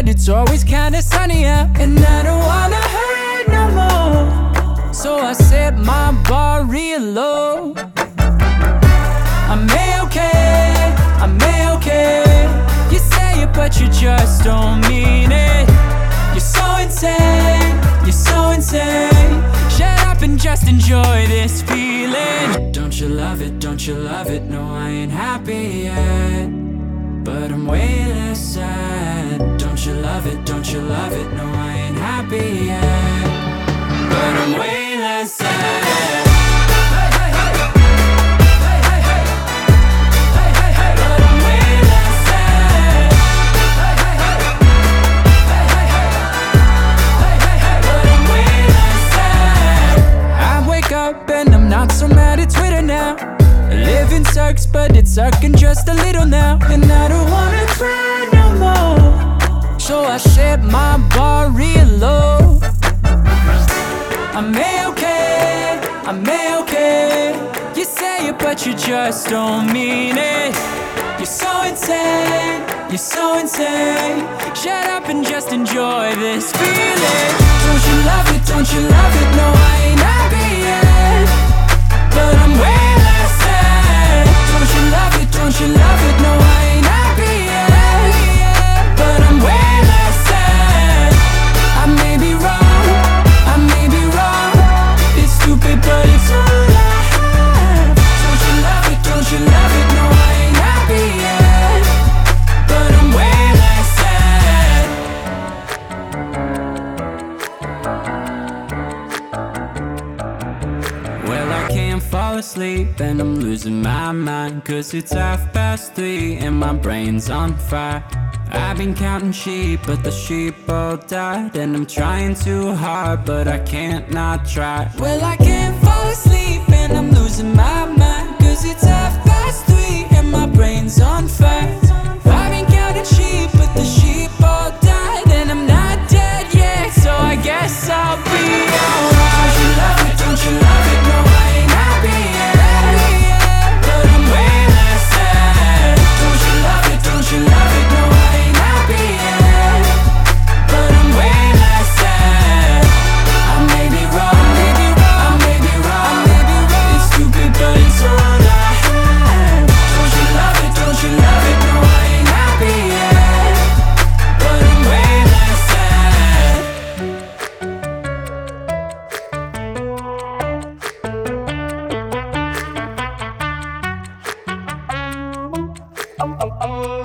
but it's always kinda sunny out. And I don't wanna hurt no more, so I set my bar real low. I'm A-okay, I'm A-okay. You say it but you just don't mean it. You're so insane, you're so insane. Shut up and just enjoy this feeling. Don't you love it, don't you love it? No, I ain't happy yet, but I'm way less sad. Don't you love it, don't you love it? No, I ain't happy yet, but I'm way less sad. And I'm not so mad at Twitter now. Living sucks, but it's sucking just a little now. And I don't wanna cry no more, so I set my bar real low. I'm A-okay, I'm A-okay. You say it but you just don't mean it. You're so insane, you're so insane. Shut up and just enjoy this feeling. Don't you love it, don't you love it? No, I ain't happy yet, but I'm way less sad. Don't you love it, don't you love it? No, I ain't happy yet, but I'm way less sad. I may be wrong, I may be wrong. It's stupid but it's all I have. Don't you love it, don't you love it? No, I ain't happy yet, but I'm way less sad. Well, I can't fall asleep and I'm losing my mind, 'cause it's 3:30 and my brain's on fire. I've been counting sheep, but the sheep all died. And I'm trying too hard, but I can't not try. Well, I can't fall asleep and I'm losing my mind, 'cause it's 3:30 and my brain's on fire. I've been counting sheep, but the sheep all died. And I'm not dead yet, so I guess I'll be alright. Don't you love it, don't you love it? No, I ain't happy yet, but I'm way less sad. Don't you love it, don't you love it? No, I ain't happy yet, but I'm way less sad. I may be wrong, I may be wrong, I may be wrong, I may be wrong. It's stupid but it's all I have. Don't you love it, don't you love it? No, I ain't happy yet, but I'm way less sad. Oh, oh, oh.